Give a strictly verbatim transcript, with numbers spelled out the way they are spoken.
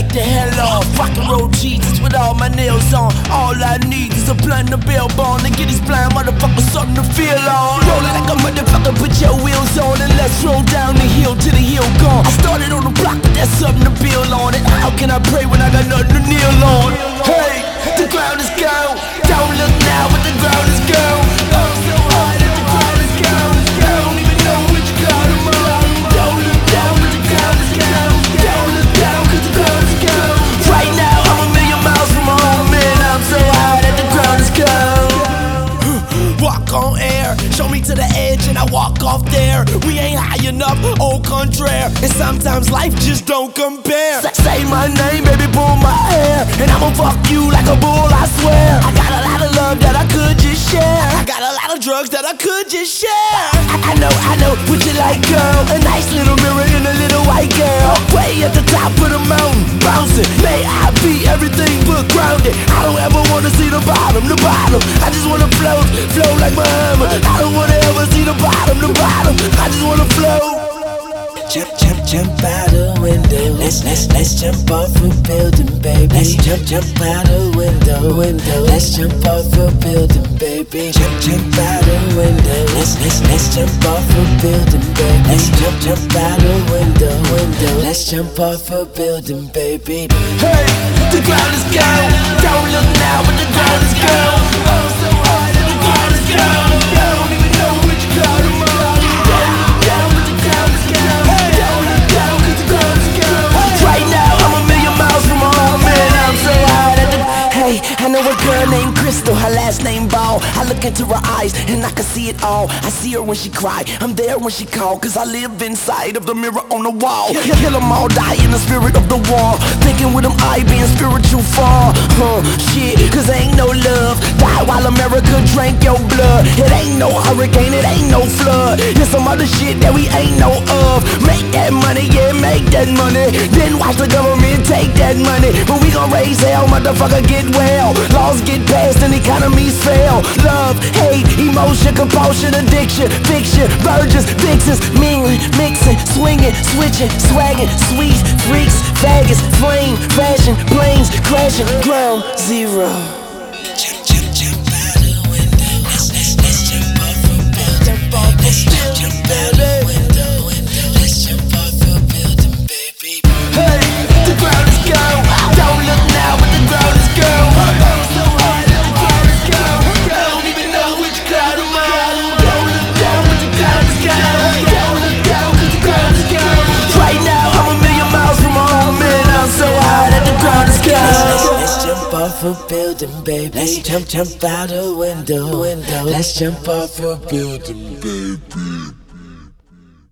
the hell off. Rock and roll Jesus with all my nails on. All I need is a blunt and a bail bond to get these blind motherfuckers something to feel on. Rolling like a motherfucker, put your wheels on and let's roll down the hill till the hill gone. I started on the block, but there's something to build on it. How can I pray when I got nothing to kneel on? Hey, the ground is gone. Don't look now, but the ground is gone. Oh, so hard that the ground is gone. Don't even know which cloud I'm on. Don't look down, but the ground is gone. Don't look down, cause the ground is gone. Right now, I'm a million miles from home, man. I'm so high that the ground is gone. Walk on air, show me to the edge and I walk off there. We ain't high enough, au contraire. And sometimes life just don't compare. Say my name, baby, pull my hair, and I'ma fuck you like a bull, I swear. I got a lot of love that I could just share. I got a lot of drugs that I could just share. I, I know, I know what you like, girl. A nice little mirror in a little white girl. Way at the top of the mountain, bouncing. May I be everything but grounded. I don't ever wanna see the bottom, the bottom. I just wanna float, float like Muhammad. I don't wanna ever see the bottom, the bottom. I just wanna float. Jump, jump, jump out the window. Let's, let's, let's jump off a building, baby. Let's jump, jump out the window, window. Let's jump off a building, baby. Jump, jump out the window. Let's, let's, let's jump off a building, baby. Let's jump, jump out the window, window. Let's jump off a building, baby. Hey, the ground is gone. Don't look now, but the ground is gone. Oh, so hard that the ground is gone. I don't even know which cloud I'm on. Don't look down, but the ground is gone. Don't look down, cause the ground is gone. Right now, I'm a million miles from home, man. I'm so high that the... Hey, I know a girl named Crystal, her last name Ball. I look into her eyes and I can see it all. I see her when she cry, I'm there when she call. Cause I live inside of the mirror on the wall. Kill them all, die in the spirit of the war. Thinking with them eye being spiritual fall. Huh, shit, cause ain't no love. Die while America drank your blood. It ain't no hurricane, it ain't no flood. It's some other shit that we ain't know of. Make that money, yeah, make that money. Then watch the government take that money. But we gon' raise hell, motherfucker, get well. Laws get passed and economies fail. Love, hate, emotion, compulsion, addiction, fiction, virgins, vixens, mingling, mixing, swinging, switching, swagging, sweets, freaks, faggots, flame, fashion, planes, crashing, ground zero. Jump, jump, jump out the window. Let's, let's, let's jump off a building, baby. Let's jump, jump out the window, window. Let's jump off a building, baby. Hey, the ground is gone. Don't look now, but the ground is gone. I'm so high that the ground is gone. I don't even know which cloud I'm on. Don't look down, but the ground is gone. Don't look down, cause the ground is gone. Right now, I'm a million miles from home, man. I'm so high that the ground is Let's, let's, gone. let's jump off a building, baby. Let's jump, jump out a window, window. Let's jump off a building, baby.